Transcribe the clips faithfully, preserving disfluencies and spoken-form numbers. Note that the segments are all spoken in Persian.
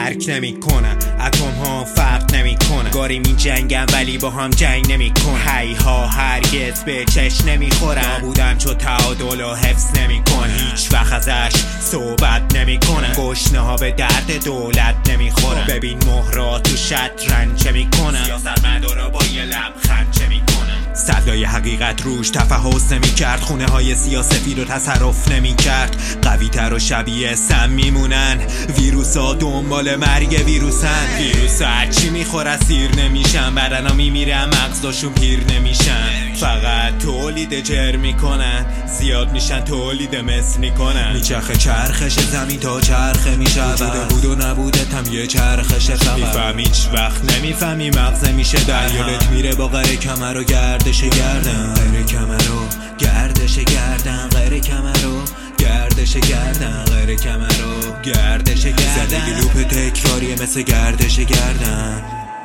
درک نمی کنن، اتم ها فرق نمی کنن، گاری می جنگن ولی با هم جنگ نمی کنن، هی ها هرگز به چش نمی خورن، بودن چو تعادل و حفظ نمی کنن، هیچ وقت ازش صحبت نمی کنن، گشنه ها به درد دولت نمی خورن، ببین مهرا تو شطرنج چه می کنن، سیاستمدارا با یه لبخند چه می کنن، صدای حقیقت روش تفحص نمی کرد، خونه های سیاسفید رو تصرف نمی کرد، قوی تر و شبیه سم میمونن، ویروس ها دنبال مرگ ویروسن، ویروس ها هرچی میخوره سیر نمیشن، بدن ها میمیرن مغزاشون پیر نمیشن، فقط تولید جرم میکنن، زیاد میشن تولید مثل میکنن، میچرخه چرخش زمین تا چرخه میشه، وجود بود و نبوده تم یه چرخش فقط، میفهم هیچ وقت نمیفهمی مغزه میشه در یادت میره با غیر کمر و گردش گردن، غیر کمر و گردش گردن، غیر کمر و گردش گردن، غیر کمر و گردش گردن، زندگی لوپ تکراریه مثل گردش گردن.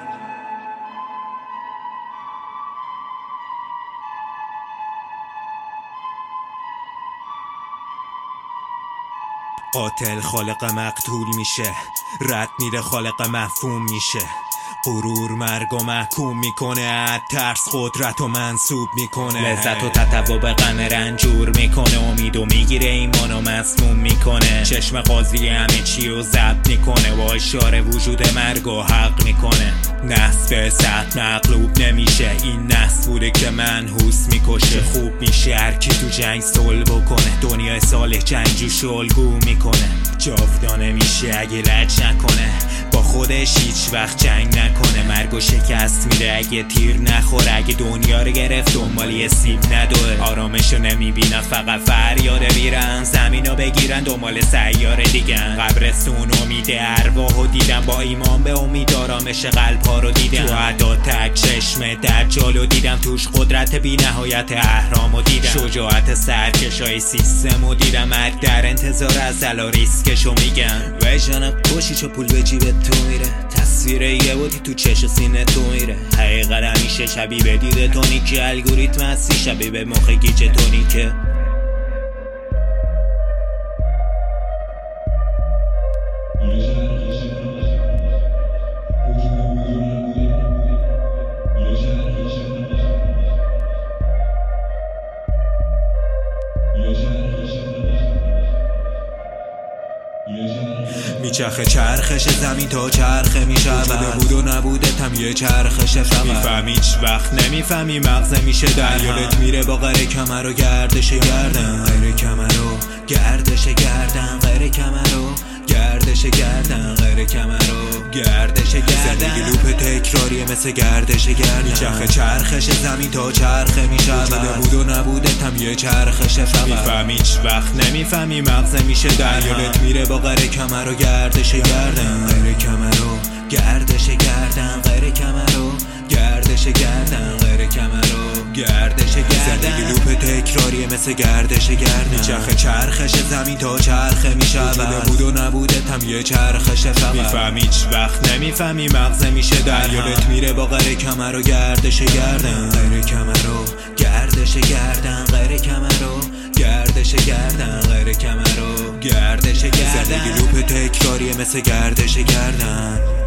قاتل خالق مقتول میشه، رد میره خالق مفهوم میشه، غرور مرگ و محکوم میکنه، ترس قدرت و منصوب میکنه، لذت و تتو به غم رنجور میکنه، امید و میگیره ایمان و مسموم میکنه، چشم قاضی همه چی رو ضبط میکنه، با اشاره وجود مرگ و حق میکنه، نسل به سخت مغلوب نمیشه، این نسل بوده که منحوس میکشه، خوب میشه هرکی تو جنگ صلح بکنه، دنیای صالح جنگجوش الگو میکنه، جاودانه میشه اگه لج نکنه، با خودش هیچ وقت جنگ نکنه، مرگ و شکست میره اگه تیر نخوره، اگه دنیا رو گرفت دنبالی سیب نداره، آرامشو نمیبینن فقط فریاد میرن، زمینو بگیرن دنبال سیاره دیگن، قبرستون امید ارواحو دیدن، با ایمان به امید آرامش قلب ها رو دیدن، تو عدا تک چشم دجالو دیدم، توش قدرت بی نهایت اهرامو دیدم، شجاعت سرکشای سیستمو دیدم، مرگ در انتظار از علا ریسکشو میگن، وجدان کشی چو پول به جیب تو میره، تصویر یه بودی تو چش و سینه تو میره، حقیقت همیشه شبیه به دیده تونیکه، الگوریتم هستی شبیه به مخ گیج تونیکه. میچرخه چرخش زمین تا چرخه میشه، وجود بود و نبوده تم یه چرخش فقط، میفهم هیچ وقت نمیفهمی مغزه میشه در یادت میره با غیر کمر و گردش گردن، غیر کمر و گردش گردن، غیر کمر و گردش گردن، غیر کمر و گردش گردن، زندگی لوپ تکراریه مثل گردش گردن، میچرخه چرخش زمین تا چرخه میشه، وجود بود و نبوده تم یه چرخش فقط، میفهم هیچ وقت نمیفهمی مغزه میشه در یادت میره با غیر کمر و گردش گردن، غیر کمر و گردش گردن، غیر کمر و گردش گردن، غیر کمر و گردش گردن، زندگی لوپ تکراریه مثل گردش گردن، میچرخه چرخش زمین تا چرخه میشه، وجود بود و نبوده تم یه چرخش فقط، میفهم هیچ وقت نمیفهمی مغزه میشه در یادت میره با غیر کمر و گردش گردن، غیر کمر و گردش گردن، غیر کمر و گردش گردن، غیر کمر و گردش گردن، زندگی لوپ تکراریه مثل گردش گردن.